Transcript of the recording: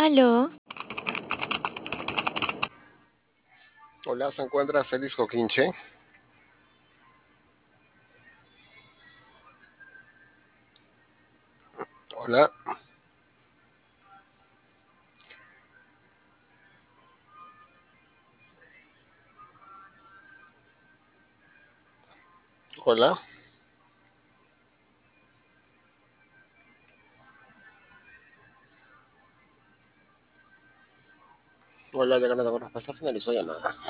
Aló, Hola, ¿se encuentra Félix Coquinche? Hola, hola, hola, ya ganado con respuesta, finalizó llamada.